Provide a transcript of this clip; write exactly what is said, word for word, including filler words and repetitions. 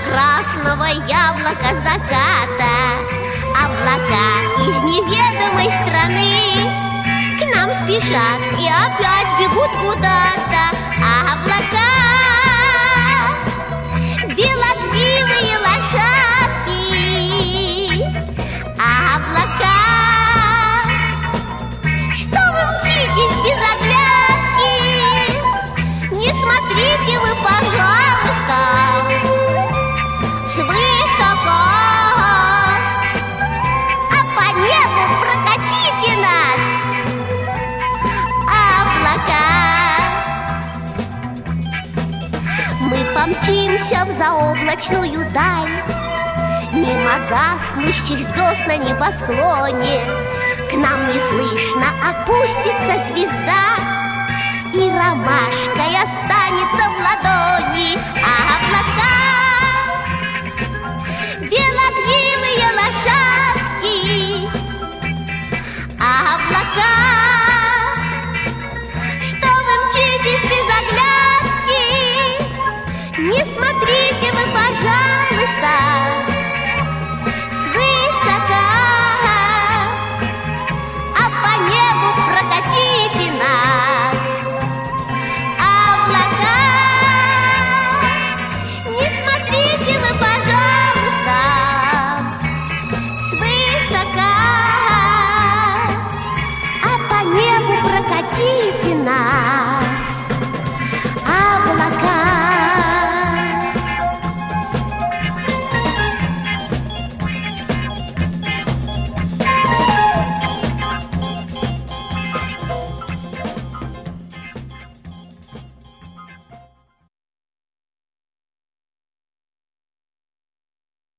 красного яблока заката. Облака из неведомой страны к нам спешат и опять бегут куда-то. Облака, белокрылые лошадки. Облака, что вы мчитесь без оглядки? Не смотрите вы, пожалуйста, свысока, а по небу прокатите нас, облака. Мы помчимся в заоблачную даль, мимо гаснущих звезд на небосклоне. К нам неслышно опустится звезда, и ромашкой останется в ладони. А облака